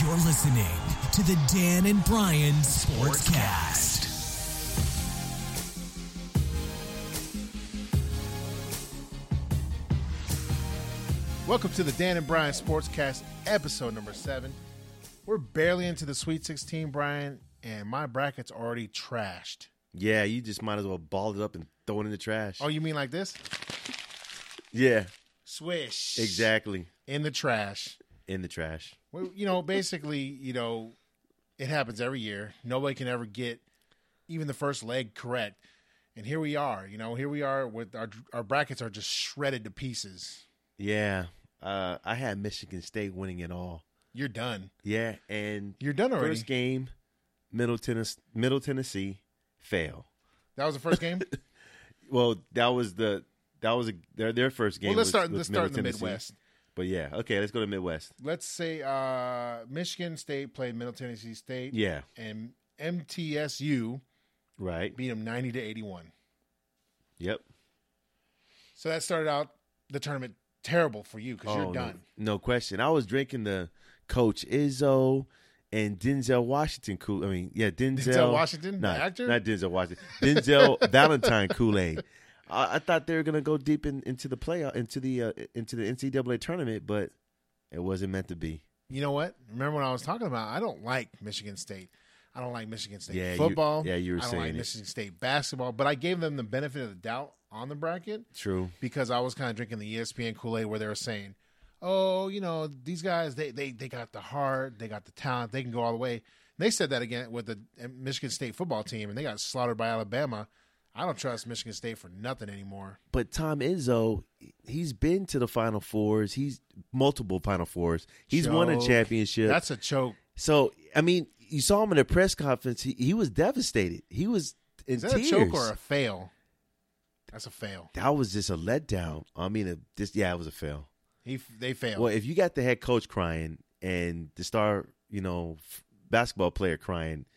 You're listening to the Dan and Brian Sportscast. Welcome to the Dan and Brian Sportscast, episode number 7. We're barely into the Sweet 16, Brian, and my bracket's already trashed. Yeah, you just might as well ball it up and throw it in the trash. Oh, you mean like this? Yeah. Swish. Exactly. In the trash. In the trash. Well, basically, it happens every year. Nobody can ever get even the first leg correct. And here we are. Here we are with our brackets are just shredded to pieces. Yeah. I had Michigan State winning it all. You're done. Yeah, and you're done already. First game, Middle Tennessee, fail. That was the first game? Well, their first game. Well, let's start in the Tennessee. Midwest. But yeah, okay, let's go to Midwest. Let's say Michigan State played Middle Tennessee State. Yeah. And MTSU beat them 90-81. Yep. So that started out the tournament terrible for you because you're done. No question. I was drinking the Coach Izzo and Denzel Washington Denzel Washington, the actor? Not Denzel Washington. Denzel Valentine Kool-Aid. I thought they were gonna go deep into the playoff, into the NCAA tournament, but it wasn't meant to be. You know what? Remember when I was talking about? I don't like Michigan State. I don't like Michigan State football. You were saying I don't like Michigan State basketball. But I gave them the benefit of the doubt on the bracket. True. Because I was kind of drinking the ESPN Kool-Aid where they were saying, "Oh, these guys they got the heart, they got the talent, they can go all the way." And they said that again with the Michigan State football team, and they got slaughtered by Alabama. I don't trust Michigan State for nothing anymore. But Tom Izzo, he's been to the Final Fours. He's multiple Final Fours. He's won a championship. That's a choke. So, I mean, you saw him in a press conference. He was devastated. He was in tears. Is that a choke or a fail? That's a fail. That was just a letdown. I mean, it was a fail. They failed. Well, if you got the head coach crying and the star, basketball player crying,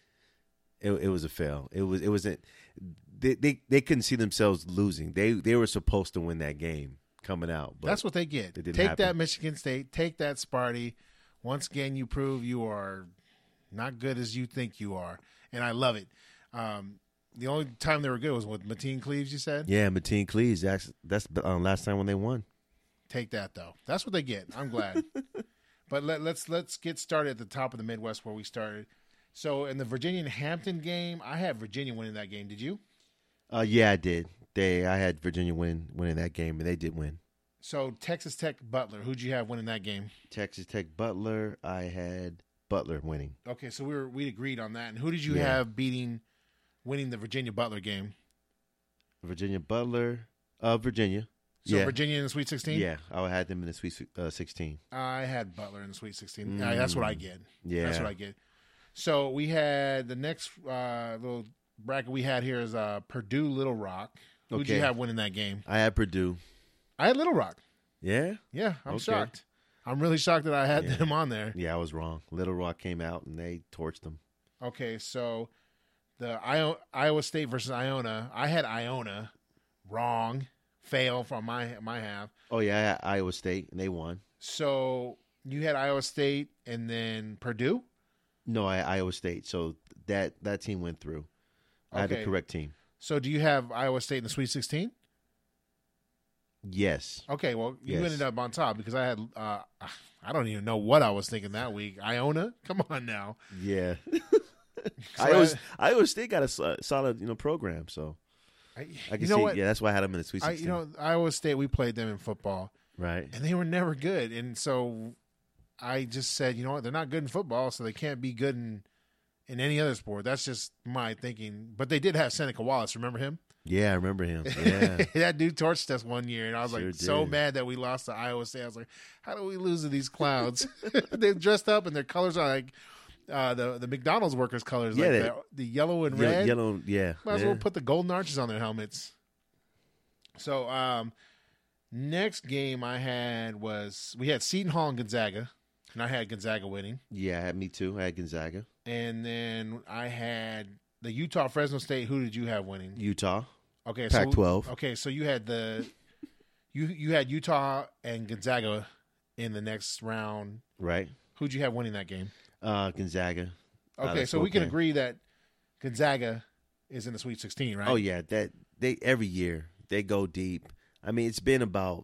it was a fail. It wasn't. They couldn't see themselves losing. They were supposed to win that game coming out. But that's what they get. Take that, Michigan State. Take that, Sparty. Once again, you prove you are not good as you think you are, and I love it. The only time they were good was with Mateen Cleaves, you said? Yeah, Mateen Cleaves. That's last time when they won. Take that, though. That's what they get. I'm glad. But let's get started at the top of the Midwest where we started. So in the Virginia and Hampton game, I had Virginia winning that game. Did you? Yeah, I did. I had Virginia winning that game, and they did win. So Texas Tech Butler, who'd you have winning that game? Texas Tech Butler, I had Butler winning. Okay, so we agreed on that. And who did you have winning the Virginia Butler game? Virginia Butler, Virginia. So Virginia in the Sweet 16? Yeah, I had them in the Sweet 16. I had Butler in the Sweet 16. That's what I get. Yeah, that's what I get. So we had the next little bracket we had here is Purdue Little Rock. Who'd you have winning that game? I had Purdue. I had Little Rock. Yeah? Yeah, I'm shocked. I'm really shocked that I had them on there. Yeah, I was wrong. Little Rock came out and they torched them. Okay, so the Iowa State versus Iona. I had Iona wrong. Fail from my half. Oh, yeah, I had Iowa State and they won. So you had Iowa State and then Purdue? No, I had Iowa State. So that team went through. I had the correct team. So do you have Iowa State in the Sweet 16? Yes. Okay, well, you ended up on top because I had I don't even know what I was thinking that week. Iona? Come on now. Yeah. Iowa State got a solid program, so I can see. What? Yeah, that's why I had them in the Sweet 16. Iowa State, we played them in football. Right. And they were never good. And so I just said, you know what, they're not good in football, so they can't be good in any other sport. That's just my thinking. But they did have Seneca Wallace. Remember him? Yeah, I remember him. Yeah. That dude torched us one year, and I was so mad that we lost to Iowa State. I was like, how do we lose to these clowns? They're dressed up, and their colors are like the McDonald's workers' colors, like the yellow and red. Yellow, yeah. Might as well put the golden arches on their helmets. So next game I had we had Seton Hall and Gonzaga, and I had Gonzaga winning. Yeah, me too. I had Gonzaga. And then I had the Utah Fresno State. Who did you have winning? Utah. Okay, Pac-12. Okay, so you had you had Utah and Gonzaga in the next round. Right. Who'd you have winning that game? Gonzaga. Okay, so we can agree that Gonzaga is in the Sweet 16, right? Oh yeah, that they every year they go deep. I mean, it's been about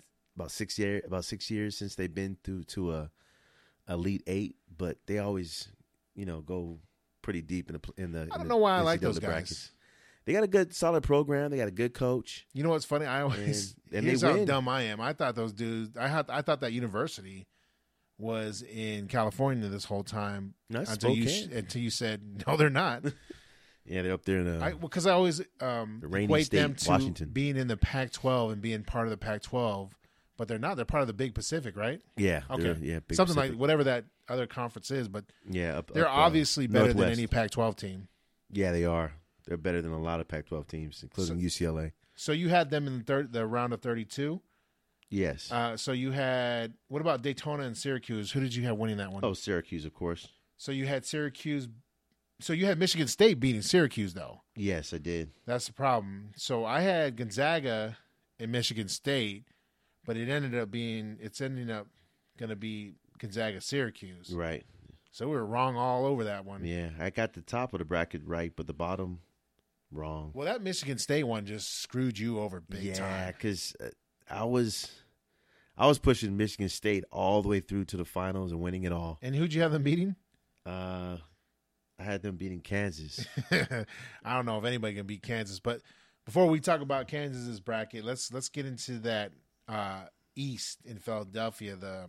6 years since they've been through to a Elite Eight, but they always go pretty deep in the. I don't know why I like NCAA those brackets. guys. They got a good, solid program. They got a good coach. You know what's funny? I always and here's they how win. dumb I am. I thought those dudes. I thought that university was in California this whole time That's until you said no, they're not. Yeah, they're up there in Because I always rainy equate state, them to Washington. being in the Pac-12 and being part of the Pac-12, but they're not. They're part of the Big Pacific, right? yeah, Okay, Big something Pacific. like whatever that other conference is, but Yeah, they're obviously better than Northwest. any Pac-12 team. Yeah, they are. They're better than a lot of Pac-12 teams, including UCLA. So you had them in the round of 32. Yes. So you had what about Daytona and Syracuse? Who did you have winning that one? Oh, Syracuse, of course. So you had Syracuse. So you had Michigan State beating Syracuse, though. Yes, I did. That's the problem. So I had Gonzaga and Michigan State, but it's ending up going to be Gonzaga Syracuse. Right. So we were wrong all over that one. Yeah, I got the top of the bracket right, but the bottom wrong. Well, that Michigan State one just screwed you over big Yeah, time. because I was pushing Michigan State all the way through to the finals and winning it all. And who'd you have them beating? I had them beating Kansas. I don't know if anybody can beat Kansas, but before we talk about Kansas's bracket, let's get into that East in Philadelphia. The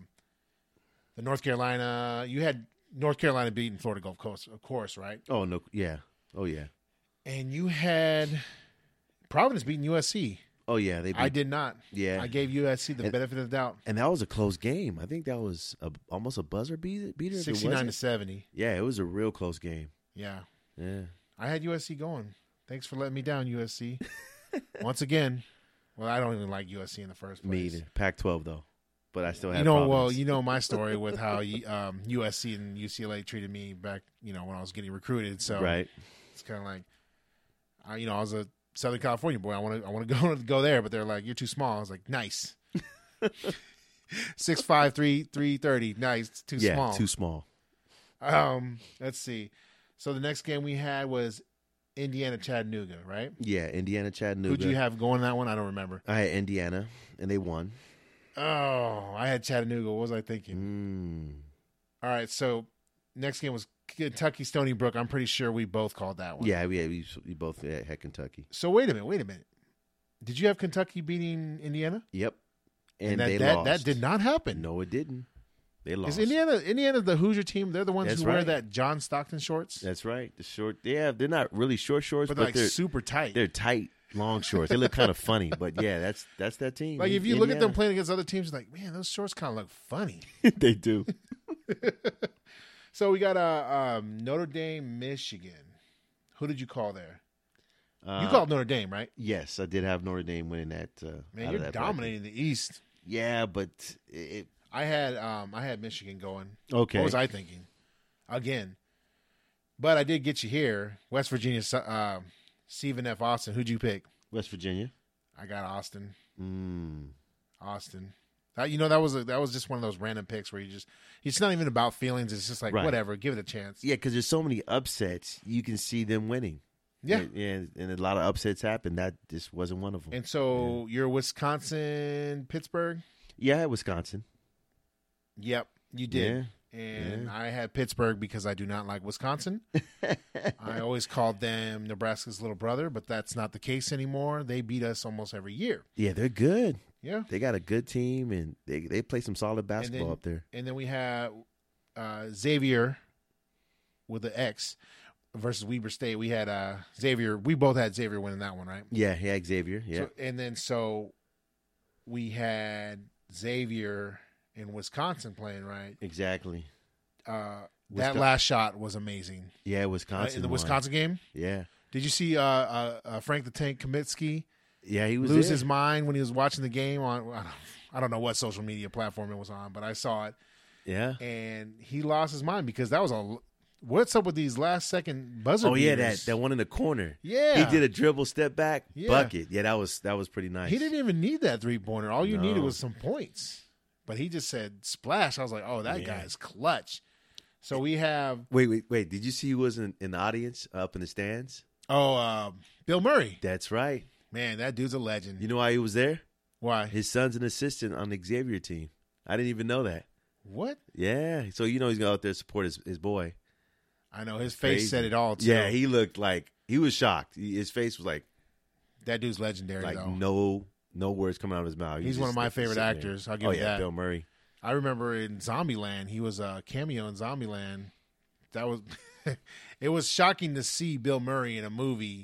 North Carolina. You had North Carolina beating Florida Gulf Coast, of course, right? Oh no, yeah, oh yeah, And you had Providence beating USC. oh yeah. They beat, I did not. Yeah. I gave USC the And- benefit of the doubt. and that was a close game. I think that was almost a buzzer beater. if it 69 to wasn't. 70. Yeah, it was a real close game. Yeah. Yeah. I had USC going. Thanks for letting me down, USC. Once again. Well, I don't even like USC in the first place. Me either. Pac-12 though, but I still had. Well, Providence. you know my story with how USC and UCLA treated me back, when I was getting recruited. So right. it's kind of like, I was a Southern California boy. I want to go there, but they're like, you're too small. I was like, nice. 6'5", 330. Nice. Too Yeah, small. too small. Let's see. So the next game we had was Indiana Chattanooga, right? Yeah, Indiana, Chattanooga. Who'd you have going that one? I don't remember. I had Indiana, and they won. Oh, I had Chattanooga. What was I thinking? All right, so next game was Kentucky Stony Brook. I'm pretty sure we both called that one. Yeah, we both had Kentucky. So wait a minute. Did you have Kentucky beating Indiana? Yep, and that, they that, lost. that did not happen. No, it didn't. They lost. Is Indiana the Hoosier team? They're the ones That's who wear right. that John Stockton shorts, That's right. The short. Yeah, they're not really short shorts, but but they're like super tight. they're tight, long shorts. They look kind of funny, but yeah, that's that team. Like if you look at them Indiana. playing against other teams, you're like, man, those shorts kind of look funny. they do. So we got Notre Dame, Michigan. Who did you call there? You called Notre Dame, right? Yes, I did have Notre Dame winning that. Man, out you're of that dominating the East. bracket. Yeah, but it. I had Michigan going. Okay. What was I thinking? Again. But I did get you here. West Virginia, Stephen F. Austin. Who'd you pick? West Virginia. I got Austin. Mm. Austin. That was just one of those random picks where it's not even about feelings. It's just like, Right. whatever, give it a chance. Yeah, because there's so many upsets, you can see them winning. Yeah. and a lot of upsets happen. That just wasn't one of them. And so you're Wisconsin, Pittsburgh? Yeah, I had Wisconsin. Yep, you did. Yeah. And I had Pittsburgh because I do not like Wisconsin. I always called them Nebraska's little brother, but that's not the case anymore. They beat us almost every year. Yeah, they're good. Yeah. They got a good team, and they play some solid basketball up there. And then we have Xavier with the X versus Weber State. We had Xavier. We both had Xavier winning that one, right? Yeah, Xavier. Yeah, So we had Xavier in Wisconsin playing, right? exactly. That last shot was amazing. Yeah, Wisconsin. In the won. Wisconsin game? Yeah, Did you see Frank the Tank Kaminsky yeah, he was lose there. his mind when he was watching the game on, I don't know what social media platform it was on, but I saw it. Yeah. And he lost his mind because that was what's up with these last second buzzer Oh yeah, beaters? that one in the corner. Yeah. he did a dribble, step back, Yeah. bucket. Yeah, that was pretty nice. He didn't even need that 3-pointer. All you No. needed was some points. But he just said splash. I was like, oh, that Yeah. guy's clutch. So we have Wait. Did you see who was in the audience up in the stands? Bill Murray. That's right. Man, that dude's a legend. You know why he was there? Why? His son's an assistant on the Xavier team. I didn't even know that. What? Yeah. So he's going to out there support his boy. I know his face Crazy. said it all too. Yeah, he looked like he was shocked. His face was like that dude's legendary though. no words coming out of his mouth. He's one of my favorite actors. I'll give you that. Bill Murray. I remember in Zombieland, he was a cameo in Zombieland. That was it was shocking to see Bill Murray in a movie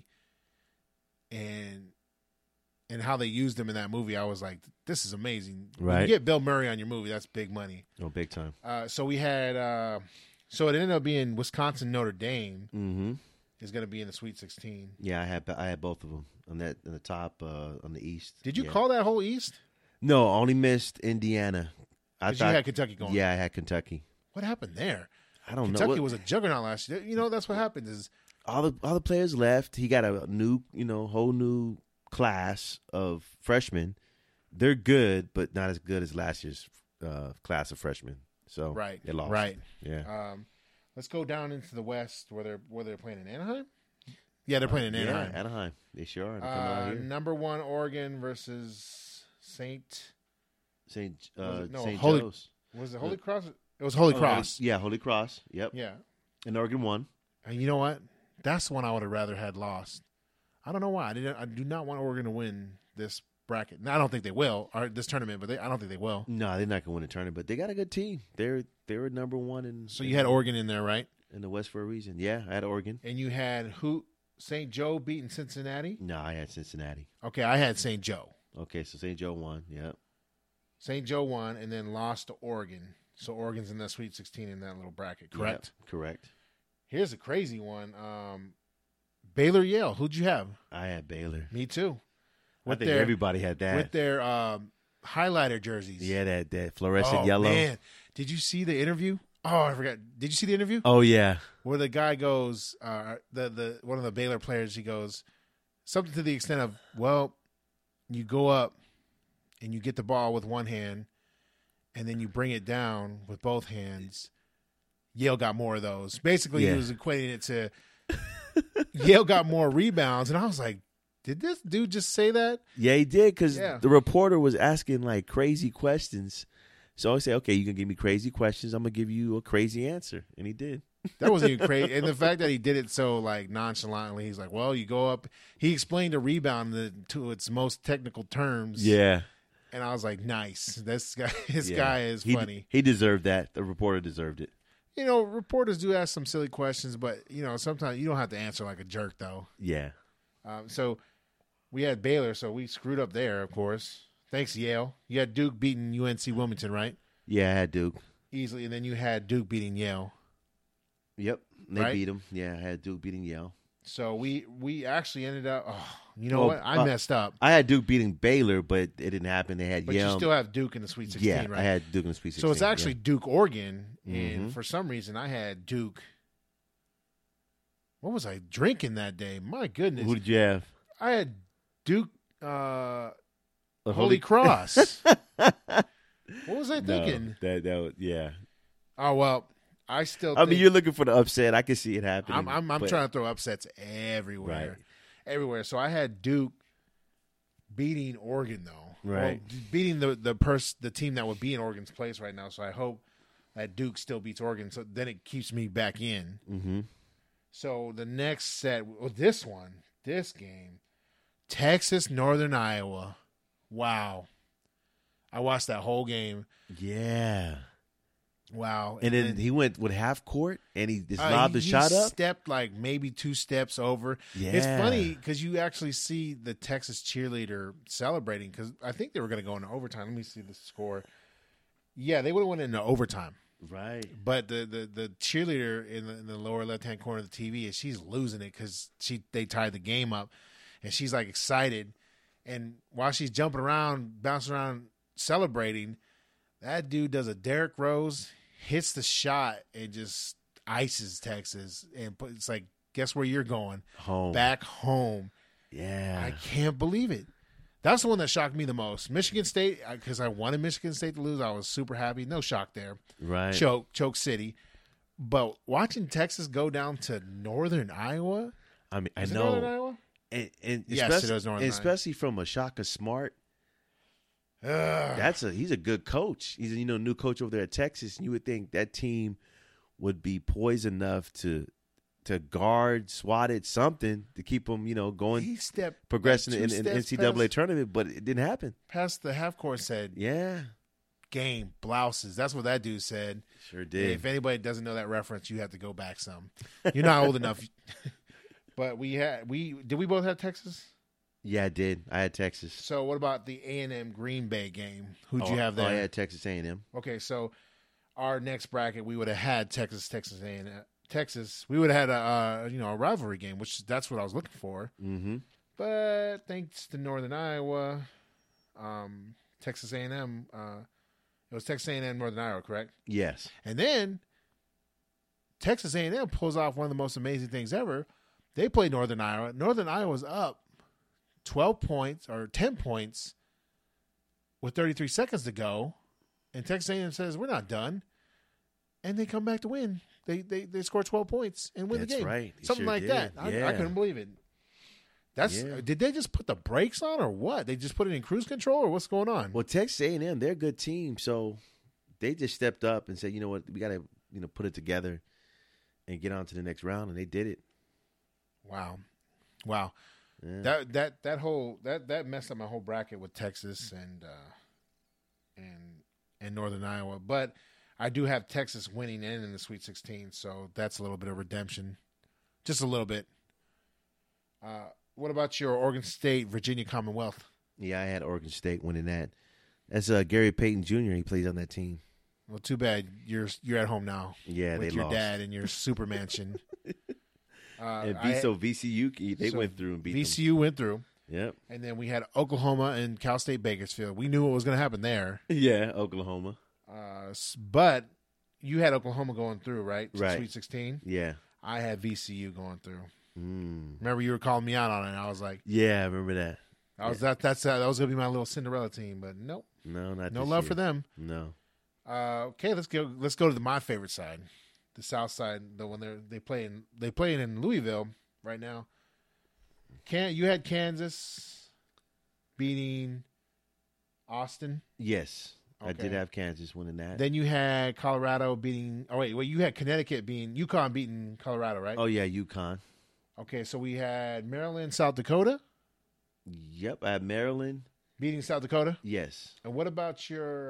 and how they used him in that movie. I was like, this is amazing. When Right. you get Bill Murray on your movie, that's big money. Oh, big time. So we had so it ended up being Wisconsin Notre Dame Mm-hmm. is going to be in the Sweet 16. Yeah, I had both of them on the top on the East. Did you Yeah. call that whole East? No, I only missed Indiana. I Because you had Kentucky going. Yeah, I had Kentucky. What happened there? I don't know. Kentucky was a juggernaut last year. You know, that's what happened is all the players left. He got a new, whole new class of freshmen. They're good, but not as good as last year's class of freshmen. So right. they lost. Right. Yeah. Let's go down into the West where they're playing in Anaheim. Yeah, they're playing in Anaheim. Yeah, Anaheim. They sure are. They're coming out here. Number 1 Oregon versus Saint St. Holy- Joe's. Was it Holy Cross? It was Holy Cross. Yeah, Holy Cross. Yep. Yeah. And Oregon won. And you know what? That's the one I would have rather had lost. I don't know why. I do not want Oregon to win this bracket. Now, I don't think they will, or this tournament, but I don't think they will. No, they're not going to win the tournament, but they got a good team. They were number 1 in. So you had Oregon in there, right? In the West for a reason. Yeah, I had Oregon. And you had who? St. Joe beating Cincinnati? No, I had Cincinnati. Okay, I had St. Joe. Okay, so St. Joe won. Yep. St. Joe won and then lost to Oregon. So Oregon's in that Sweet 16 in that little bracket, correct? Yep, correct. Here's a crazy one. Baylor Yale. Who'd you have? I had Baylor. Me too. I think everybody had that. With their highlighter jerseys. Yeah, that fluorescent yellow. Man, did you see the interview? Oh, I forgot. Did you see the interview? Oh yeah. Where the guy goes, the one of the Baylor players, he goes something to the extent of, well, you go up and you get the ball with one hand, and then you bring it down with both hands. Yale got more of those. Basically, Yeah. he was equating it to Yale got more rebounds, and I was like, did this dude just say that? Yeah, he did because Yeah. the reporter was asking like crazy questions. So I said, okay, you can give me crazy questions. I'm gonna give you a crazy answer, and he did. That wasn't even crazy. And the fact that he did it so like nonchalantly, he's like, well, you go up. He explained a rebound to its most technical terms. Yeah, And I was like, nice. This guy, yeah. guy is funny. He deserved that. The reporter deserved it. You know, reporters do ask some silly questions, but, you know, sometimes you don't have to answer like a jerk, though. Yeah. So we had Baylor, so we screwed up there, of course. Thanks, Yale. You had Duke beating UNC Wilmington, right? Yeah, I had Duke. Easily. And then you had Duke beating Yale. Yep, they Right? beat him. Yeah, I had Duke beating Yale. So we actually ended up, you know what? I messed up. I had Duke beating Baylor, but it didn't happen. They had But Yale. you still have Duke in the Sweet 16, yeah, right? I had Duke in the Sweet 16. So it's actually Duke, Oregon, and Mhm. for some reason I had Duke. What was I drinking that day? My goodness. Who did you have? I had Duke A Holy Cross. What was I No, thinking? that was yeah. Oh, well, I still I mean, think you're looking for the upset. I can see it happening. I'm but- trying to throw upsets everywhere. Right. Everywhere. So I had Duke beating Oregon though. Right. Well, beating the team that would be in Oregon's place right now. So I hope that Duke still beats Oregon. So then it keeps me back in. Mhm. So the next set, this game, Texas, Northern Iowa. Wow. I watched that whole game. Yeah. Wow. And then he went with half court, and he just lobbed the he shot up. stepped like maybe 2 steps over. Yeah. It's funny because you actually see the Texas cheerleader celebrating because I think they were going to go into overtime. Let me see the score. Yeah, they would have went into overtime. Right. But the cheerleader in the lower left-hand corner of the TV, she's losing it because they tied the game up. And she's like excited. And while she's jumping around, bouncing around, celebrating, that dude does a Derrick Rose, hits the shot, and just ices Texas. And it's like, guess where you're going? Home. Back home. Yeah. I can't believe it. That's the one that shocked me the most. Michigan State, because I wanted Michigan State to lose. I was super happy. No shock there. Right. Choke City. But watching Texas go down to Northern Iowa, I mean, I is it know, Northern Iowa? and Yes, especially, it is Northern Iowa. especially from a Shaka Smart. Ugh. He's a good coach. He's a new coach over there at Texas. And you would think that team would be poised enough to guard, swat it, something to keep them, going, He stepped progressing like in two the steps NCAA tournament, but it didn't happen. past the half court. Said Yeah, game blouses. That's what that dude said. sure did. If anybody doesn't know that reference, you have to go back some. You're not old enough. But did we both have Texas? Yeah, I did. I had Texas. So what about the A&M Green Bay game? Who'd you have there? I had Texas A&M. Okay, so our next bracket we would have had Texas A&M. Texas. We would have had a rivalry game, which that's what I was looking for. Mm-hmm. But thanks to Northern Iowa, Texas A&M. It was Texas A&M Northern Iowa, correct? Yes. And then Texas A&M pulls off one of the most amazing things ever. They played Northern Iowa. Northern Iowa's up 12 points or 10 points with 33 seconds to go, and Texas A&M says, we're not done. And they come back to win. They score 12 points and win the That's game. right. They Something sure like did. that. Yeah. I couldn't believe it. Did they just put the brakes on or what? They just put it in cruise control or what's going on? Well, Texas A&M, they're a good team, so they just stepped up and said, you know what, we got to put it together and get on to the next round, and they did it. Wow. Yeah. That messed up my whole bracket with Texas and Northern Iowa. But I do have Texas winning in the Sweet 16, so that's a little bit of redemption, just a little bit. What about your Oregon State, Virginia Commonwealth? Yeah, I had Oregon State winning that. That's Gary Payton Jr. He plays on that team. Well, too bad you're at home now. Yeah, with they your lost. dad in your super mansion. And VCU, they went through and beat them. VCU went through, Yep. and then we had Oklahoma and Cal State Bakersfield. We knew what was going to happen there. Yeah, Oklahoma. But you had Oklahoma going through, right? To Right. Sweet 16. Yeah. I had VCU going through. Mm. Remember, you were calling me out on it. I was like, Yeah, I remember that. that was going to be my little Cinderella team, but nope, No, not no this love year. for them. No. Okay, let's go to my favorite side, the South side. The one they play in Louisville right now. You had Kansas beating Austin. Yes. I did Okay. have Kansas winning that. Then you had Colorado beating. Oh wait, you had Connecticut beating UConn beating Colorado, right? Oh, yeah, UConn. Okay, so we had Maryland, South Dakota Yep, I had Maryland. beating South Dakota. Yes. And what about your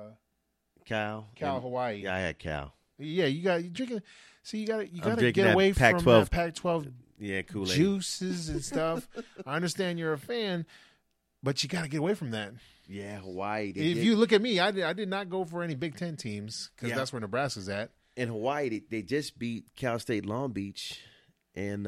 Cal. Cal and- Hawaii? Yeah, I had Cal. Yeah, you drinking. So you got to drinking get that away from Pac-12 that Pac-12 Yeah, Kool-Aid. juices and stuff. I understand you're a fan, but you got to get away from that. Yeah, Hawaii. If you look at me, I did not go for any Big Ten teams because Yeah. that's where Nebraska's at. In Hawaii, they just beat Cal State Long Beach, and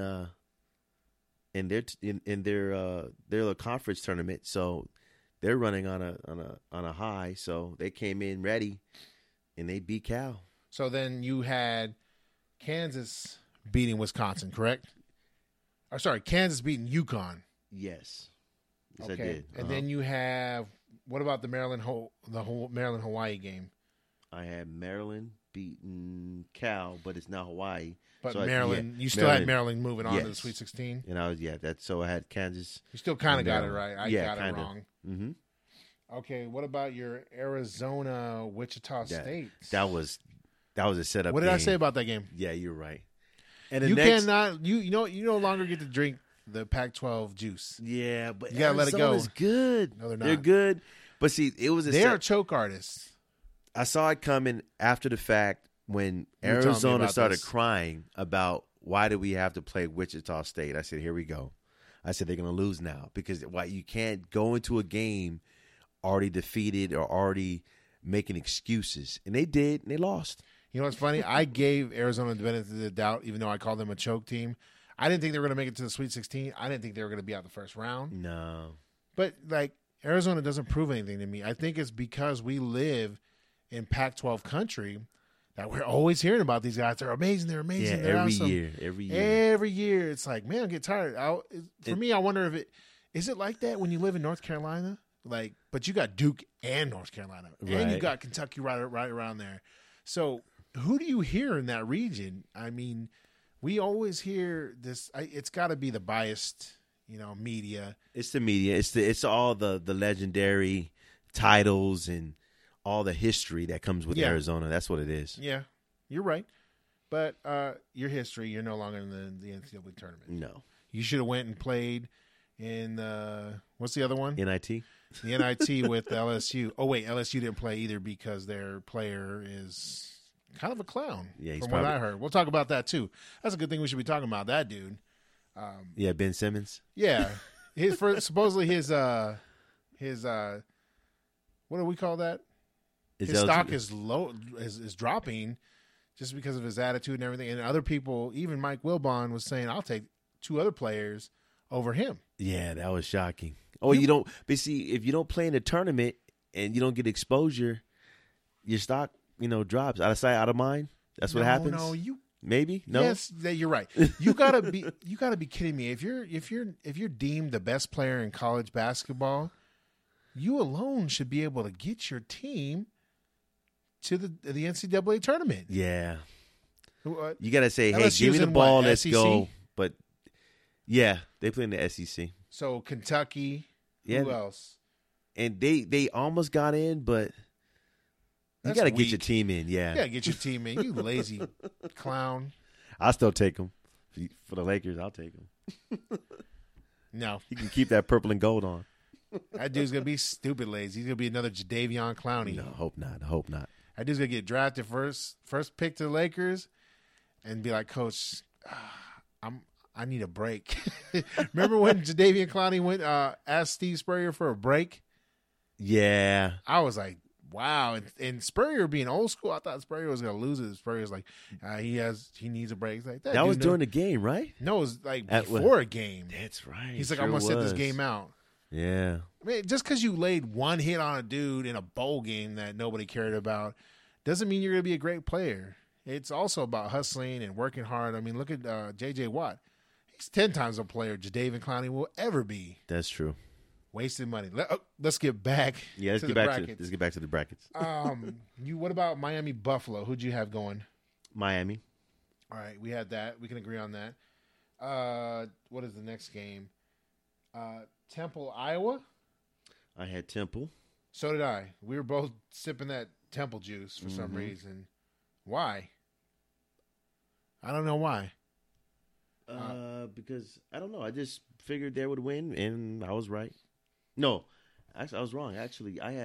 in their little conference tournament. So they're running on a high. So they came in ready, and they beat Cal. So then you had Kansas beating Wisconsin, correct? Or sorry, Kansas beating UConn. Yes, I Okay, did. and then you have what about the Maryland Hawaii game? I had Maryland beating Cal, but it's not Hawaii. But So I- Maryland, yeah, you still had Maryland moving on to the Yes. Sweet 16. And so I had Kansas. You still kind of and got it Maryland. right. I Yeah, got kinda. it wrong. Mm-hmm. Okay, what about your Arizona Wichita State? That was a setup. What did I game. say about that game? Yeah, you're right. And the You next, cannot. You no longer get to drink the Pac-12 juice. Yeah, but You gotta let it go. Arizona's good. No, they're They're not. good. But see, it was a They are set. choke artists. I saw it coming after the fact when You were telling me Arizona about started this. crying about why do we have to play Wichita State. I said, here we go. I said they're going to lose now because why you can't go into a game already defeated or already making excuses. And they did, and they lost. You know what's funny? I gave Arizona the benefit of the doubt, even though I called them a choke team. I didn't think they were going to make it to the Sweet 16. I didn't think they were going to be out the first round. No. But, like, Arizona doesn't prove anything to me. I think it's because we live in Pac-12 country that we're always hearing about these guys. They're amazing. They're amazing. Yeah, They're every awesome. year. Every year. It's like, man, I get tired. For me, I wonder if is it like that when you live in North Carolina? But you got Duke and North Carolina. And you Right. got Kentucky right around there. So who do you hear in that region? I mean, we always hear this. It's got to be the biased, media. It's the media. It's all the legendary titles and all the history that comes with Arizona. That's what it is. Yeah, you're right. But your history, you're no longer in the NCAA tournament. No. You should have went and played in what's the other one? NIT. The NIT with LSU. Oh wait, LSU didn't play either because their player is kind of a clown. Yeah, from what I heard. We'll talk about that too. That's a good thing we should be talking about that dude. Ben Simmons. Yeah, supposedly his what do we call that? His stock is low, is dropping just because of his attitude and everything. And other people, even Mike Wilbon, was saying, "I'll take 2 other players over him." Yeah, that was shocking. Oh, you don't. But see, if you don't play in a tournament and you don't get exposure, your stock, drops out of sight, out of mind. That's what happens. No, maybe no. Yes, you're right. You gotta be kidding me. If you're deemed the best player in college basketball, you alone should be able to get your team to the NCAA tournament. Yeah, you gotta say, hey, LSU's give me the in ball, what, let's SEC? go. But yeah, they play in the SEC. So Kentucky. Yeah. Who else? And they almost got in, but you got to get your team in. Yeah. You got to get your team in. You lazy clown. I'll still take them. For the Lakers, I'll take them. No. You can keep that purple and gold on. That dude's going to be stupid lazy. He's going to be another Jadeveon Clowney. No, hope not. That dude's going to get drafted first pick to the Lakers and be like, Coach, I need a break. Remember when Jadeveon Clowney went asked Steve Spurrier for a break? Yeah. I was like, wow. And Spurrier being old school, I thought Spurrier was going to lose it. Spurrier's like, he needs a break. Like, that was during the game, right? No, it was like before a game. That's right. He's like, I'm going to sit this game out. Yeah. I mean, just because you laid one hit on a dude in a bowl game that nobody cared about doesn't mean you're going to be a great player. It's also about hustling and working hard. I mean, look at J.J. Watt. He's 10 times a player Jadeveon Clowney will ever be. That's true. Wasting money. Let's get back. Yeah, let's get back to the brackets. What about Miami Buffalo? Who'd you have going? Miami. All right, we had that. We can agree on that. What is the next game? Temple, Iowa. I had Temple. So did I. We were both sipping that Temple juice for some reason. Why? I don't know why. Because I don't know. I just figured they would win, and I was right. No, actually, I was wrong. Actually, I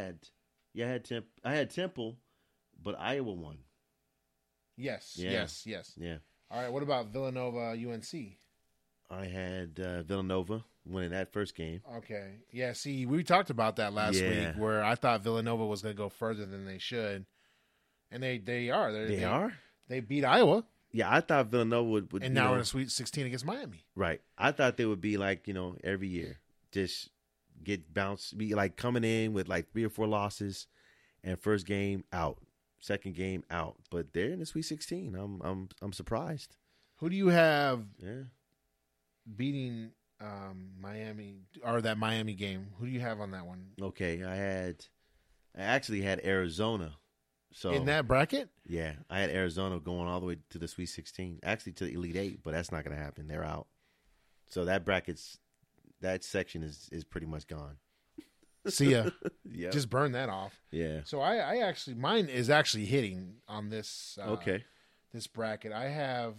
had Temple, but Iowa won. Yes. Yeah. Yes. Yeah. All right. What about Villanova, UNC? I had Villanova winning that first game. Okay. Yeah. See, we talked about that last week, where I thought Villanova was going to go further than they should, and they are. They are. They beat Iowa. Yeah, I thought Villanova would and now in a Sweet 16 against Miami. Right. I thought they would be like, every year. Just get bounced, be like coming in with like 3 or 4 losses, and first game out, second game out. But they're in the Sweet 16. I'm surprised. Who do you have Yeah. beating Miami, or that Miami game? Who do you have on that one? Okay, I actually had Arizona. So in that bracket? Yeah, I had Arizona going all the way to the Sweet 16, actually to the Elite 8, but that's not going to happen. They're out. So that section is pretty much gone. See ya. Yeah, just burn that off. Yeah. So I actually, mine is actually hitting on this. Okay. This bracket, I have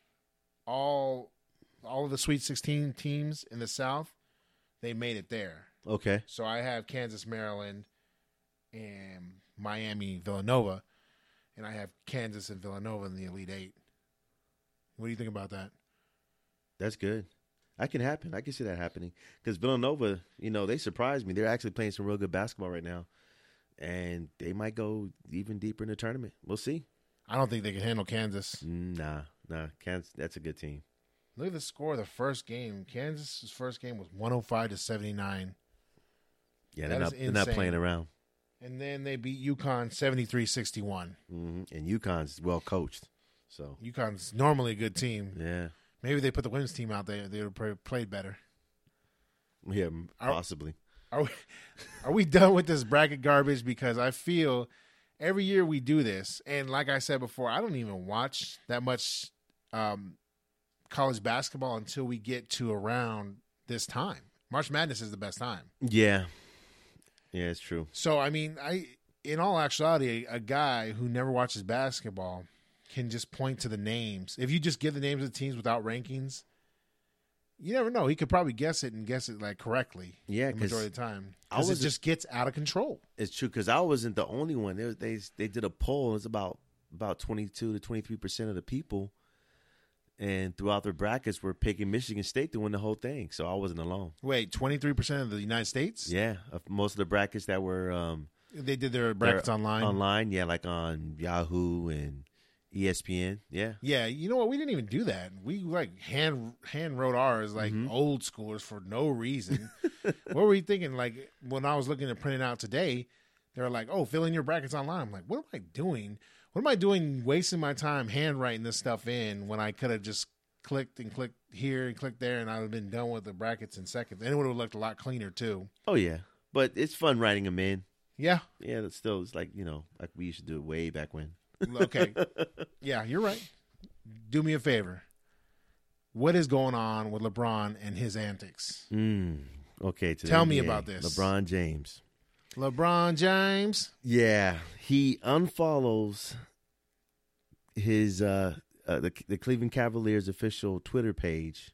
all of the Sweet 16 teams in the South. They made it there. Okay. So I have Kansas, Maryland, and Miami, Villanova, and I have Kansas and Villanova in the Elite 8. What do you think about that? That's good. That can happen. I can see that happening because Villanova, they surprised me. They're actually playing some real good basketball right now, and they might go even deeper in the tournament. We'll see. I don't think they can handle Kansas. Nah. Kansas, that's a good team. Look at the score of the first game. Kansas's first game was 105-79. Yeah, they're not playing around. And then they beat UConn 73-61. Mm-hmm. And UConn's well coached. So UConn's normally a good team. Yeah. Maybe they put the women's team out there. They would have played better. Yeah, possibly. Are we done with this bracket garbage? Because I feel every year we do this, and like I said before, I don't even watch that much college basketball until we get to around this time. March Madness is the best time. Yeah, it's true. So, I mean, in all actuality, a guy who never watches basketball can just point to the names. If you just give the names of the teams without rankings, you never know. He could probably guess it like correctly. Yeah, the majority of the time. I Because was it just gets out of control. It's true because I wasn't the only one. They did a poll. It's about 22 to 23% of the people, and throughout their brackets were picking Michigan State to win the whole thing. So I wasn't alone. Wait, 23% of the United States? Yeah, of most of the brackets that were They did their brackets online. Online, yeah, like on Yahoo and ESPN. Yeah. Yeah, you know what? We didn't even do that. We like hand wrote ours like old schoolers for no reason. What were you thinking? Like when I was looking to print it out today, they were like, "Oh, fill in your brackets online." I'm like, "What am I doing? What am I doing? Wasting my time handwriting this stuff in when I could have just clicked here and clicked there, and I would have been done with the brackets in seconds, and it would have looked a lot cleaner too." Oh yeah, but it's fun writing them in. Yeah. Yeah, it's like like we used to do it way back when. Okay. Yeah, you're right. Do me a favor. What is going on with LeBron and his antics? Okay, tell me about this. LeBron James. LeBron James. Yeah, he unfollows his the Cleveland Cavaliers official Twitter page.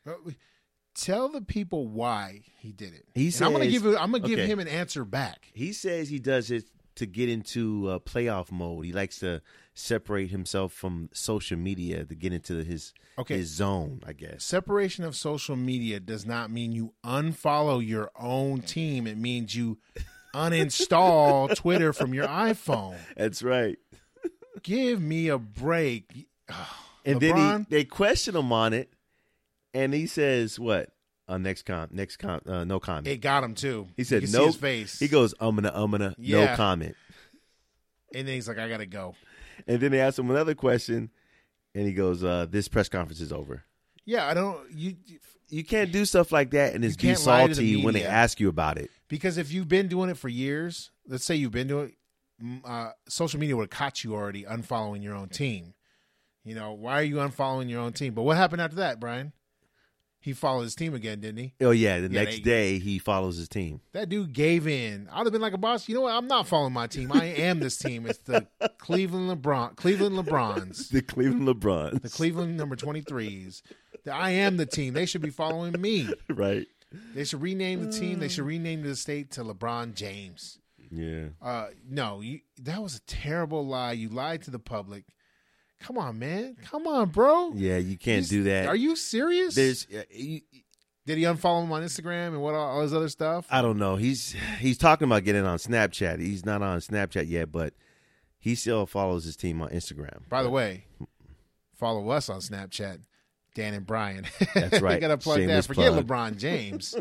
Tell the people why he did it. He says, I'm gonna give him an answer back. He says he does it to get into playoff mode. He likes to separate himself from social media to get into his zone, I guess. Separation of social media does not mean you unfollow your own team. It means you uninstall Twitter from your iPhone. That's right. Give me a break. And LeBron? then they question him on it, and he says, "What? No comment." It got him too. He said, you "No." see his face. He goes, no comment. And then he's like, "I gotta go." And then they ask him another question, and he goes, "This press conference is over." Yeah, I don't. You can't do stuff like that and just be can't lie to the salty when they media. ask you about it. Because if you've been doing it for years, let's say you've been doing it, social media would have caught you already unfollowing your own team. Why are you unfollowing your own team? But what happened after that, Brian? He followed his team again, didn't he? Oh, yeah. The next day, he follows his team. That dude gave in. I'd have been like a boss. You know what? I'm not following my team. I am this team. It's the Cleveland LeBrons. The Cleveland LeBrons. The Cleveland number 23s. I am the team. They should be following me. Right. They should rename the team. They should rename the state to LeBron James. Yeah. No, that was a terrible lie. You lied to the public. Come on, man. Come on, bro. Yeah, you can't do that. Are you serious? There's. Did he unfollow him on Instagram and what all his other stuff? I don't know. He's talking about getting on Snapchat. He's not on Snapchat yet, but he still follows his team on Instagram. By the way, follow us on Snapchat, Dan and Brian. That's right. You got to plug Shameless that. Forget plug. LeBron James.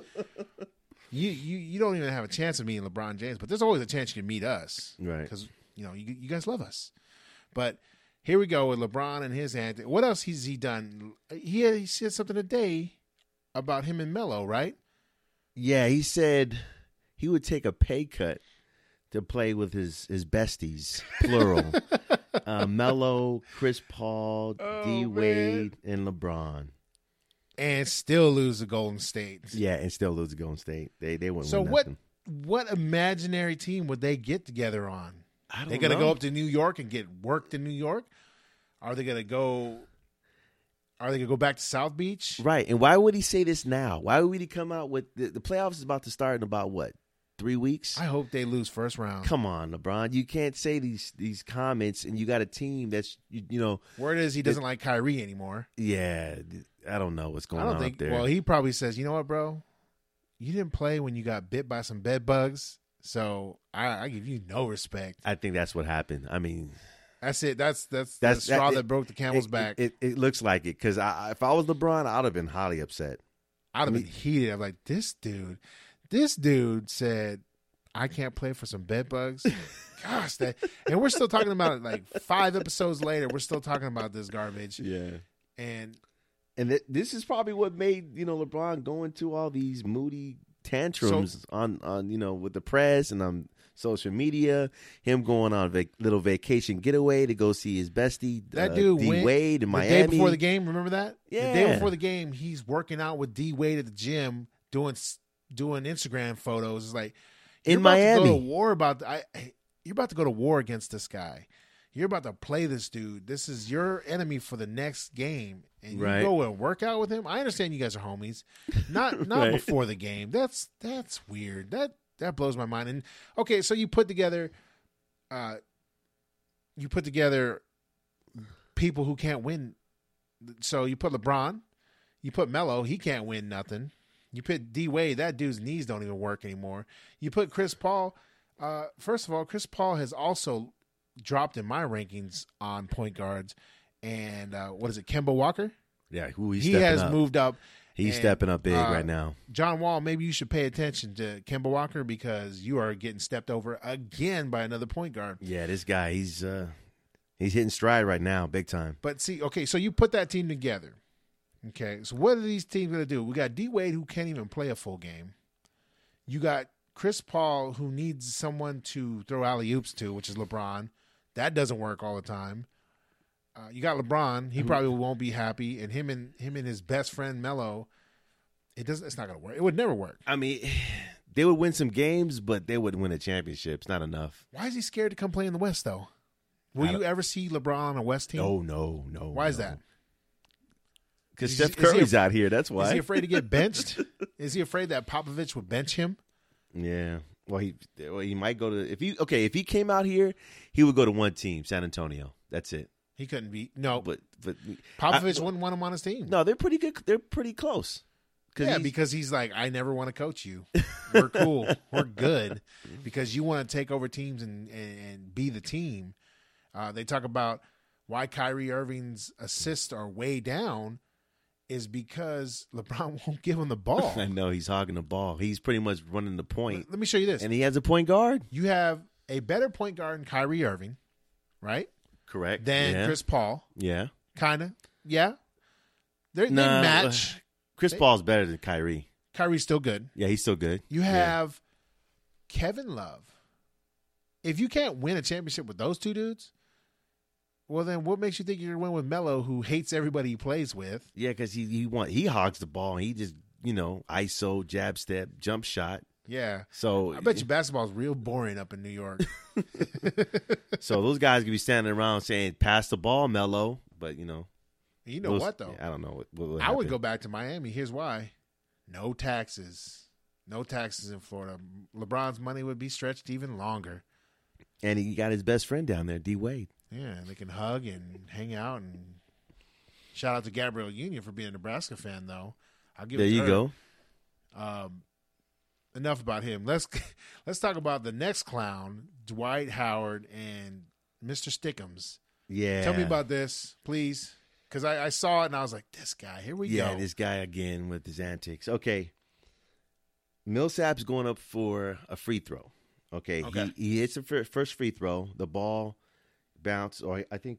You don't even have a chance of meeting LeBron James, but there's always a chance you can meet us, Right? Because you guys love us. But here we go with LeBron and his antics. What else has he done? He said something today about him and Melo, right? Yeah, he said he would take a pay cut to play with his besties, plural. Melo, Chris Paul, D Wade, and LeBron. And still lose the Golden State. Yeah, and still lose the Golden State. They wouldn't So win nothing. what imaginary team would they get together on? I don't They're going to know. go up to New York and get worked in New York? Are they going to go back to South Beach? Right. And why would he say this now? Why would he come out with the playoffs is about to start in about what? 3 weeks? I hope they lose first round. Come on, LeBron. You can't say these comments and you got a team that's Word is he doesn't like Kyrie anymore. Yeah, I don't know what's going on up there. Well, he probably says, "You know what, bro? You didn't play when you got bit by some bed bugs, so I give you no respect." I think that's what happened. I mean, that's it. That's the straw that broke the camel's back. It looks like it because if I was LeBron, I'd have been highly upset. I'd have been heated. I'm like, this dude said, "I can't play for some bed bugs." Gosh, and we're still talking about it like 5 episodes later. We're still talking about this garbage. Yeah, and this is probably what made LeBron go into all these moody tantrums on with the press, and I'm social media, him going on a little vacation getaway to go see his bestie, That dude D went Wade in the Miami. day before the game. Remember that? Yeah. The day before the game, he's working out with D Wade at the gym, doing Instagram photos. It's like In you're about Miami. to go to war about. You're about to go to war against this guy. You're about to play this dude. This is your enemy for the next game, and you Right. go and work out with him. I understand you guys are homies, not Right. before the game. That's weird. That blows my mind. And okay, so you put together people who can't win. So you put LeBron, you put Melo, he can't win nothing. You put D Wade, that dude's knees don't even work anymore. You put Chris Paul. First of all, Chris Paul has also dropped in my rankings on point guards. And what is it, Kemba Walker? Yeah, He has moved up. He's And, stepping up big right now. John Wall, maybe you should pay attention to Kemba Walker because you are getting stepped over again by another point guard. Yeah, this guy, he's hitting stride right now, big time. But see, okay, so you put that team together. Okay, so what are these teams going to do? We got D Wade who can't even play a full game. You got Chris Paul who needs someone to throw alley-oops to, which is LeBron. That doesn't work all the time. You got LeBron. He probably won't be happy, and him and his best friend Melo. It's not going to work. It would never work. I mean, they would win some games, but they wouldn't win a championship. It's not enough. Why is he scared to come play in the West, though? Will you ever see LeBron on a West team? No. Why is that? Because Is Steph he- is he Curry's out here. That's why. Is he afraid to get benched? Is he afraid that Popovich would bench him? Yeah. Well, he might go to if he came out here, he would go to one team, San Antonio. That's it. He couldn't be. No, But Popovich wouldn't want him on his team. no, they're pretty good. They're pretty close. Yeah, because he's like, I never want to coach you. We're cool. We're good. Because you want to take over teams and be the team. They talk about why Kyrie Irving's assists are way down is because LeBron won't give him the ball. I know he's hogging the ball. He's pretty much running the point, Let me show you this. and he has a point guard. You have a better point guard in Kyrie Irving, right? Correct. Than yeah. Chris Paul. Yeah. Kind of. Yeah. They Nah, match. Chris Paul's better than Kyrie. Kyrie's still good. Yeah, he's still good. You have Kevin Love. If you can't win a championship with those two dudes, well, then what makes you think you're going to win with Melo, who hates everybody he plays with? Yeah, because he hogs the ball. He just ISO, jab step, jump shot. Yeah. So I bet you basketball's real boring up in New York. So those guys could be standing around saying, "Pass the ball, Melo," but You know we'll- what, though? I don't know what will I would happen. go back to Miami. Here's why. No taxes. No taxes in Florida. LeBron's money would be stretched even longer. And he got his best friend down there, D Wade. Yeah, they can hug and hang out. And shout out to Gabrielle Union for being a Nebraska fan, though. I'll give There it to you her. go. Enough about him. Let's talk about the next clown, Dwight Howard and Mr. Stickums. Yeah. Tell me about this, please, because I saw it and I was like, this guy, here we Yeah, go. this guy again with his antics. Okay. Millsap's going up for a free throw. Okay. Okay. He hits the first free throw. The ball bounced, or I think,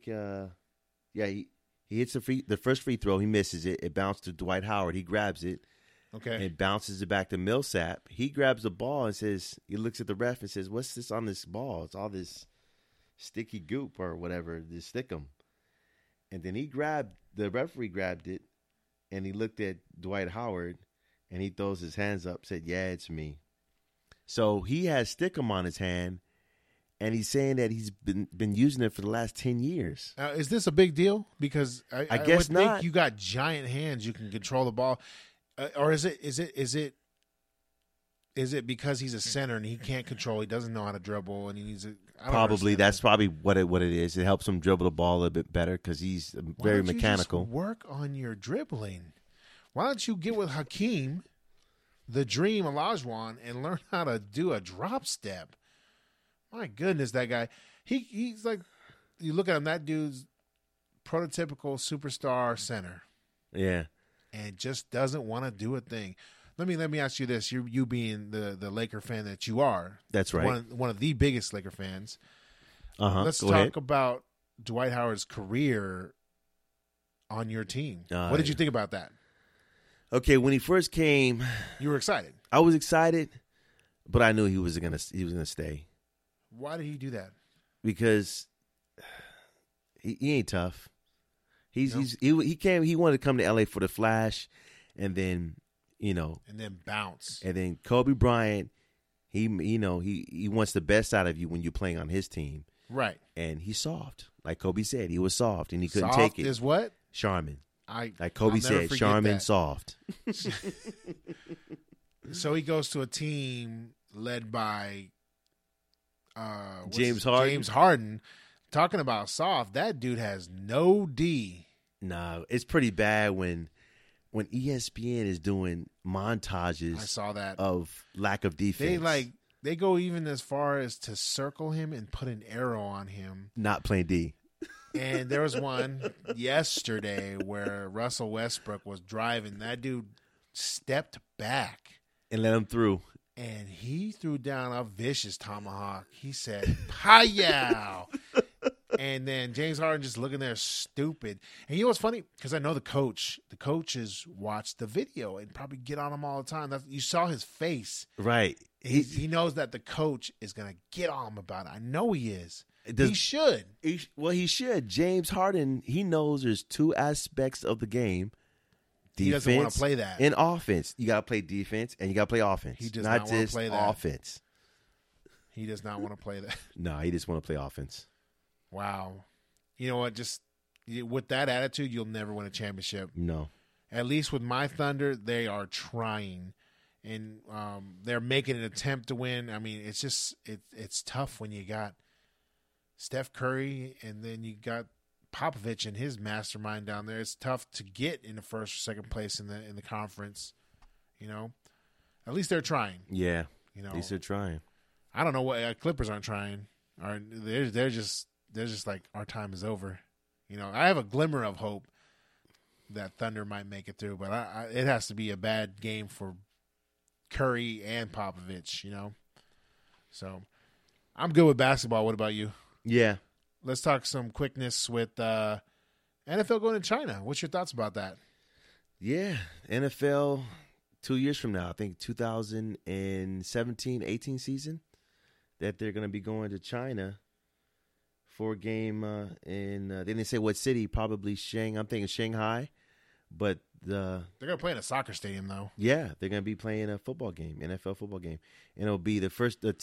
he hits the first free throw. He misses it. It bounced to Dwight Howard. He grabs it. Okay. And bounces it back to Millsap. He grabs the ball and says, he looks at the ref and says, "What's this on this ball? It's all this sticky goop or whatever, this stickum." And then the referee grabbed it, and he looked at Dwight Howard, and he throws his hands up, said, "Yeah, it's me." So he has stickum on his hand, and he's saying that he's been using it for the last 10 years. Is this a big deal? Because I guess would think not. you got giant hands. You can control the ball. Or is it because he's a center and he can't control? He doesn't know how to dribble, and he needs to. Probably that's probably what it is. It helps him dribble the ball a little bit better because he's very mechanical. You just work on your dribbling. Why don't you get with Hakeem, the Dream Olajuwon, and learn how to do a drop step? My goodness, that guy. He's like, you look at him. That dude's prototypical superstar center. Yeah. And just doesn't want to do a thing. Let me ask you this: you being the Laker fan that you are, That's right. one of the biggest Laker fans. Let's Go talk ahead. about Dwight Howard's career on your team. What did you think about that? Okay, when he first came, You were excited. I was excited, but I knew he was gonna stay. Why did he do that? Because he ain't tough. He wanted to come to LA for the flash, and then And then bounce. and then Kobe Bryant. He wants the best out of you when you're playing on his team, Right. and he's soft. Like Kobe said, he was soft, and he couldn't Soft take it. is what? Charmin. I'll Like Kobe never said, forget Charmin that. soft. So he goes to a team led by James Harden. James Harden. Talking about soft, that dude has no D. Nah, it's pretty bad when ESPN is doing I montages saw that. of lack of defense. They go even as far as to circle him and put an arrow on him. not playing D. And there was one yesterday where Russell Westbrook was driving. That dude stepped back And let him through. and he threw down a vicious tomahawk. He said, "Hi-yow." And then James Harden just looking there stupid. And you know what's funny? Because I know the coach. The coaches watch the video and probably get on him all the time. You saw his face. Right. He knows that the coach is going to get on him about it. I know he is. Does- He should. He should. James Harden, he knows there's two aspects of the game. He doesn't wanna Defense play that. and offense. You got to play defense and you got to play offense. He does not wanna just play that. offense. He does not want to play that. No, he just want to play offense. Wow. You know what? Just with that attitude, you'll never win a championship. No. At least with my Thunder, they are trying. And they're making an attempt to win. I mean, it's just it's tough when you got Steph Curry and then you got Popovich and his mastermind down there. It's tough to get in the first or second place in the conference. You know, at least they're trying. Yeah. You know, At least they're trying. I don't know what Clippers aren't trying. Or they're just like our time is over. You know, I have a glimmer of hope that Thunder might make it through, but it has to be a bad game for Curry and Popovich, you know. So I'm good with basketball. What about you? Yeah. Let's talk some quickness with NFL going to China. What's your thoughts about that? Yeah. NFL 2 years from now, I think 2017-18 season, that they're going to be going to China for a game in, they didn't say what city, probably I'm thinking Shanghai. But They're going to play in a soccer stadium, though. yeah, they're going to be playing a football game, NFL football game. And it'll be one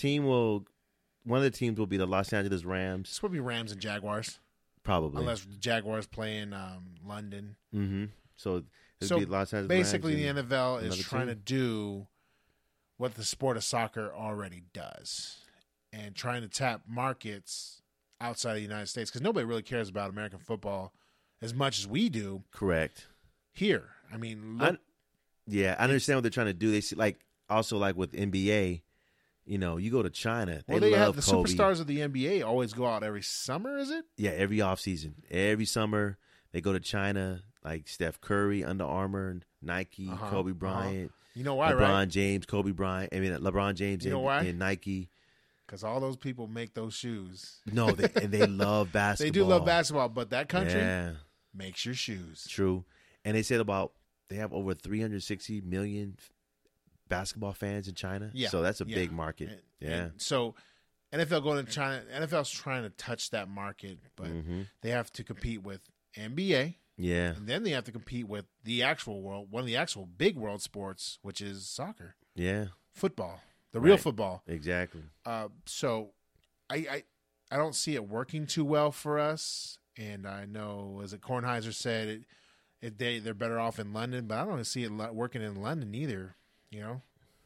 of the teams will be the Los Angeles Rams. This would be Rams and Jaguars, Probably. unless the Jaguars play in London. Mm-hmm. So it'll So be Los Angeles basically, Rams the and NFL is another trying to team. do what the sport of soccer already does, and trying to tap markets outside of the United States because nobody really cares about American football as much as we do Correct. here. I mean, I understand what they're trying to do. They see, also with NBA, you go to China. They have love the Kobe. superstars of the NBA always go out every summer. Is it? Yeah, every offseason. Every summer, they go to China, like Steph Curry, Under Armour, Nike, Kobe Bryant. You know why, LeBron right? James, Kobe Bryant. LeBron James You know why? and Nike. Because all those people make those shoes. No, they love basketball. They do love basketball, but that country Yeah, makes your shoes. true. And they said they have over 360 million basketball fans in China. Yeah. So that's a Yeah. big market. Yeah. And so NFL going to China, NFL's trying to touch that market, but they have to compete with NBA, Yeah. and then they have to compete with the actual world, one of the actual big world sports, which is soccer, Yeah. football, the real Right. football. Exactly. So I don't see it working too well for us, and I know, as Kornheiser said, they're better off in London, but I don't see it working in London either. You know.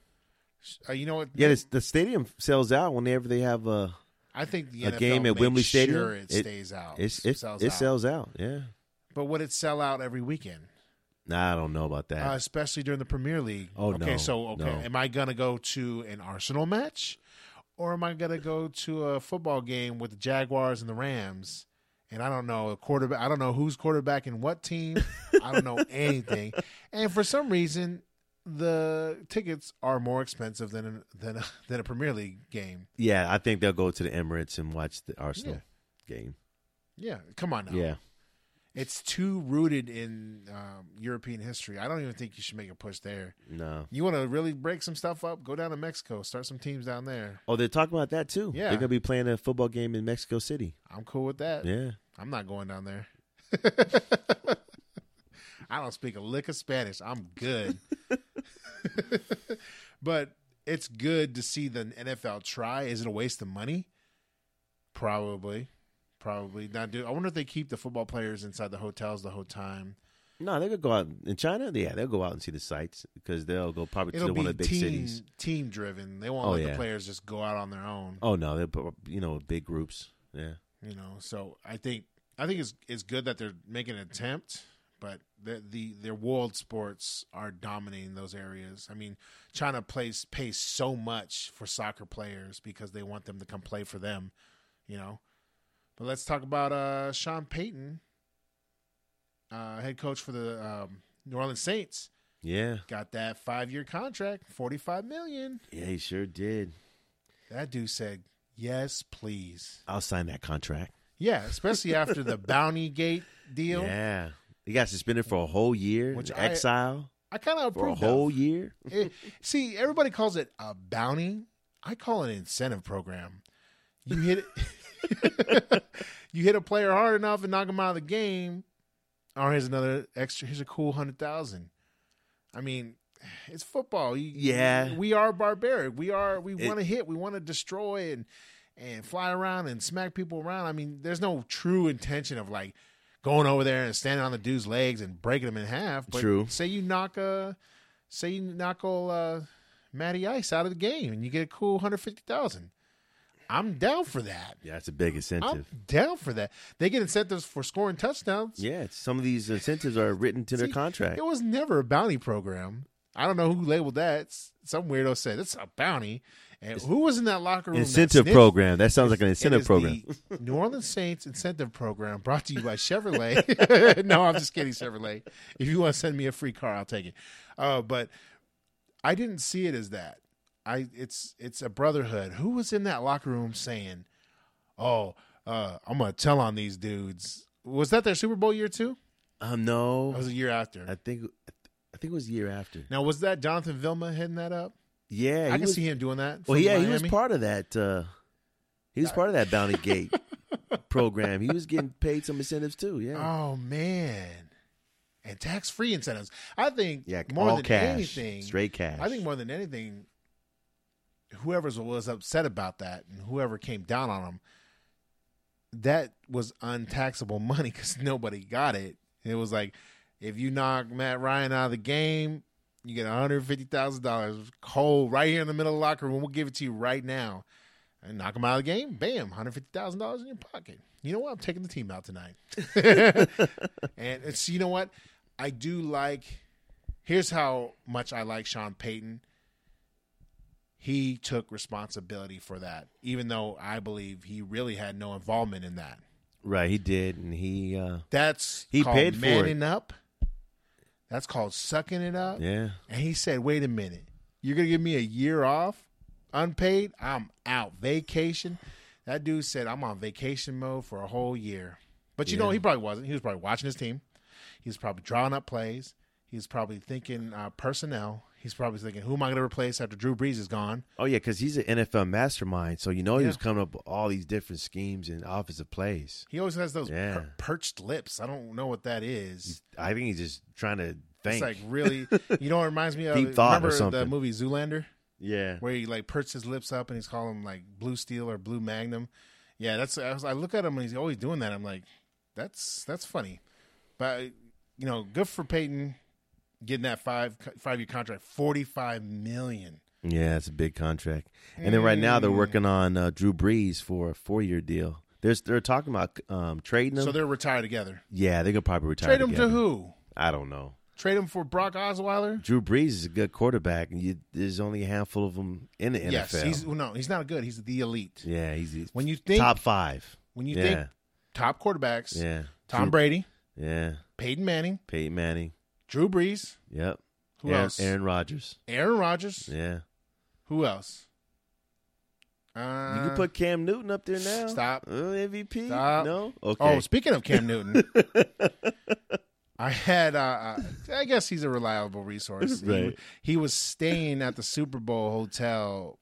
You know what? Yeah, the stadium sells out whenever they have I think the a NFL game at makes Wembley sure Stadium. it stays out. it sells out. Yeah. But would it sell out every weekend? Nah, I don't know about that. Especially during the Premier League. Oh, okay, no, so no. am I gonna go to an Arsenal match, or am I gonna go to a football game with the Jaguars and the Rams? And I don't know quarterback. I don't know who's quarterback in what team. I don't know anything. And for some reason, the tickets are more expensive than a Premier League game. Yeah, I think they'll go to the Emirates and watch the Arsenal game. Yeah, come on now. Yeah. It's too rooted in European history. I don't even think you should make a push there. No. You want to really break some stuff up? Go down to Mexico. Start some teams down there. Oh, they're talking about that too. Yeah. They're gonna be playing a football game in Mexico City. I'm cool with that. Yeah. I'm not going down there. I don't speak a lick of Spanish. I'm good. But it's good to see the NFL try. Is it a waste of money? Probably. Not do. I wonder if they keep the football players inside the hotels the whole time. No, they're gonna go out in China. Yeah, they'll go out and see the sights because they'll go probably It'll to be one of the big cities. team driven. They won't let the players just go out on their own. Oh no, they're big groups. Yeah. So I think it's good that they're making an attempt, but their world sports are dominating those areas. I mean, China pays so much for soccer players because they want them to come play for them, But let's talk about Sean Payton, head coach for the New Orleans Saints. Yeah. Got that 5-year contract, $45 million. Yeah, he sure did. That dude said, "Yes, please." I'll sign that contract. Yeah, especially after the Bounty Gate deal. Yeah. He got suspended for a whole year, exile I kind of for a approved whole of. year. See, everybody calls it a bounty. I call it an incentive program. You hit you hit a player hard enough and knock him out of the game. Or here's a cool 100,000. I mean, it's football. We are barbaric. We want to hit. We want to destroy and fly around and smack people around. I mean, there's no true intention of like going over there and standing on the dude's legs and breaking him in half. But True. Say you knock old Matty Ice out of the game and you get a cool 150,000. I'm down for that. Yeah, it's a big incentive. I'm down for that. They get incentives for scoring touchdowns. Yeah, some of these incentives are written to their contract. It was never a bounty program. I don't know who labeled that. Some weirdo said it's a bounty. And who was in that locker room? Incentive program. That sounds like an incentive program. The New Orleans Saints incentive program brought to you by Chevrolet. No, I'm just kidding, Chevrolet. If you want to send me a free car, I'll take it. But I didn't see it as that. It's a brotherhood. Who was in that locker room saying, I'm going to tell on these dudes? Was that their Super Bowl year too? No. That was a year after. I think it was a year after. Now, was that Jonathan Vilma heading that up? Yeah. I can see him doing that. Well, yeah, Miami. he was part of that. He was part of that Bounty Gate program. He was getting paid some incentives too, yeah. Oh, man. And tax-free incentives. I think more than cash, anything. straight cash. I think more than anything, whoever was upset about that and whoever came down on him, that was untaxable money because nobody got it. It was like, if you knock Matt Ryan out of the game, you get $150,000 cold right here in the middle of the locker room. We'll give it to you right now. And knock him out of the game, bam, $150,000 in your pocket. You know what? I'm taking the team out tonight. And it's, you know what? I do like, here's how much I like Sean Payton. He took responsibility for that, even though I believe he really had no involvement in that. Right, he did, and he called paid for manning it. up. That's called sucking it up. Yeah. And he said, wait a minute. You're going to give me a year off, unpaid? I'm out. Vacation? That dude said, I'm on vacation mode for a whole year. But you know, he probably wasn't. He was probably watching his team. He was probably drawing up plays. He was probably thinking personnel. He's probably thinking, who am I going to replace after Drew Brees is gone? Oh, yeah, because he's an NFL mastermind. So, he was coming up with all these different schemes and offensive plays. He always has those perched lips. I don't know what that is. I think he's just trying to think. It's like really, you know what it reminds me of? Deep thought remember or something. The movie Zoolander? Yeah. Where he like perched his lips up and he's calling him like Blue Steel or Blue Magnum. Yeah, I look at him and he's always doing that. I'm like, that's funny. But, good for Peyton getting that five-year contract, $45 million. Yeah, it's a big contract. And then right now they're working on Drew Brees for a 4-year deal. They're talking about trading him. So they're retired together. Yeah, they're gonna probably retire. Trade him together. to who? I don't know. Trade him for Brock Osweiler? Drew Brees is a good quarterback, and there's only a handful of them in the NFL. Yes, he's not good. He's the elite. Yeah, he's when you think top 5. When you think top quarterbacks, yeah, Tom Brady, yeah, Peyton Manning, Drew Brees. Yep. Who else? Aaron Rodgers. Aaron Rodgers. Yeah. Who else? You can put Cam Newton up there now. Stop. MVP? Stop. No? Okay. Oh, speaking of Cam Newton, I had, I guess he's a reliable resource. Right. He was staying at the Super Bowl hotel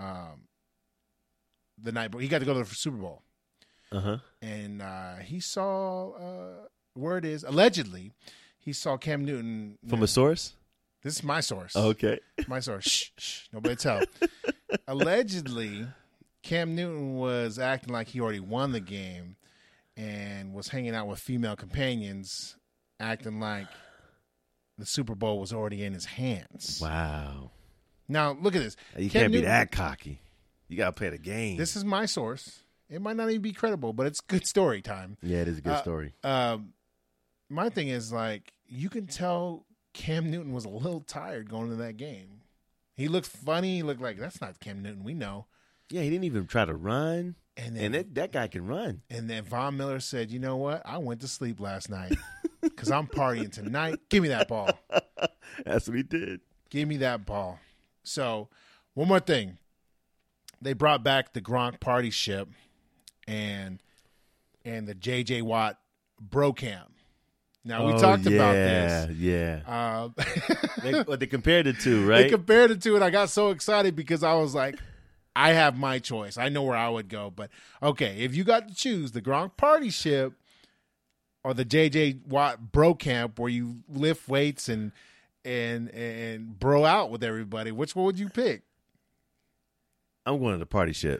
the night before. He got to go to the Super Bowl. Uh-huh. And he saw, word is, allegedly, he saw Cam Newton. From a source? This is my source. Okay. My source. Shh. Nobody tell. Allegedly, Cam Newton was acting like he already won the game and was hanging out with female companions, acting like the Super Bowl was already in his hands. Wow. Now, look at this. You Cam can't be Newton- that cocky. You got to play the game. This is my source. It might not even be credible, but it's good story time. Yeah, it is a good story. My thing is, like, you can tell Cam Newton was a little tired going into that game. He looked funny. He looked like, that's not Cam Newton we know. Yeah, he didn't even try to run. And And then, that guy can run. and then Von Miller said, you know what? I went to sleep last night because I'm partying tonight. Give me that ball. That's what he did. Give me that ball. So, one more thing. They brought back the Gronk party ship and the J.J. Watt bro camp. Now, we talked about this. Yeah. They compared it to, right? They compared it to it. I got so excited because I was like, I have my choice. I know where I would go. But, okay, if you got to choose the Gronk party ship or the J.J. Watt bro camp where you lift weights and bro out with everybody, which one would you pick? I'm going to the party ship.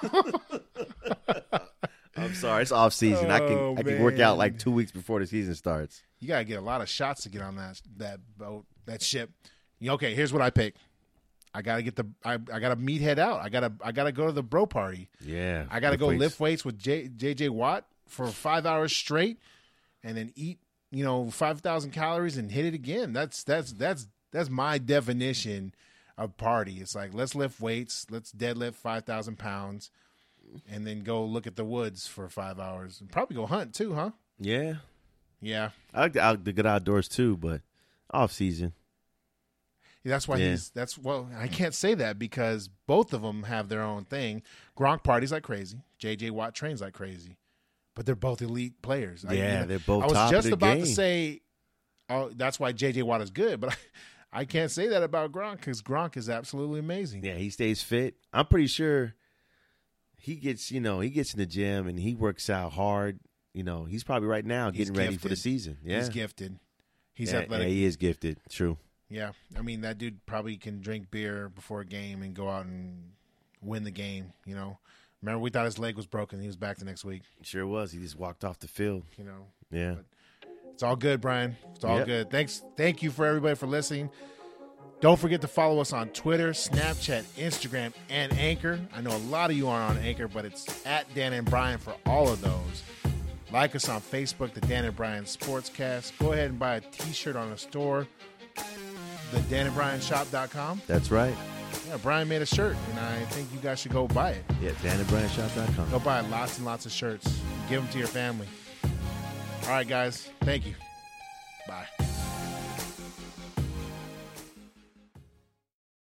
I'm sorry, it's off season. I can work out like 2 weeks before the season starts. You gotta get a lot of shots to get on that boat, that ship. Okay, here's what I pick. I gotta get I gotta meathead out. I gotta go to the bro party. Yeah, I gotta go lift weights with JJ Watt for 5 hours straight, and then eat 5,000 calories and hit it again. That's my definition of party. It's like, let's lift weights, let's deadlift 5,000 pounds. And then go look at the woods for 5 hours. And probably go hunt too, huh? Yeah. Yeah. I like the good outdoors too, but off season. Yeah, that's why I can't say that because both of them have their own thing. Gronk parties like crazy. JJ Watt trains like crazy. But they're both elite players. They're both I was top just of the about game. to say, that's why JJ Watt is good, but I can't say that about Gronk because Gronk is absolutely amazing. Yeah, he stays fit. I'm pretty sure he gets in the gym and he works out hard. He's probably right now getting ready for the season. Yeah. He's gifted. He's athletic. Yeah, he is gifted. True. Yeah. I mean, that dude probably can drink beer before a game and go out and win the game, Remember, we thought his leg was broken. He was back the next week. Sure was. He just walked off the field. Yeah. But it's all good, Brian. It's all good. Thank you for everybody for listening. Don't forget to follow us on Twitter, Snapchat, Instagram, and Anchor. I know a lot of you aren't on Anchor, but it's at Dan and Brian for all of those. Like us on Facebook, the Dan and Brian Sportscast. Go ahead and buy a t-shirt on the store, the danandbrianshop.com. That's right. Yeah, Brian made a shirt, and I think you guys should go buy it. Yeah, danandbrianshop.com. Go buy lots and lots of shirts. Give them to your family. All right, guys. Thank you. Bye.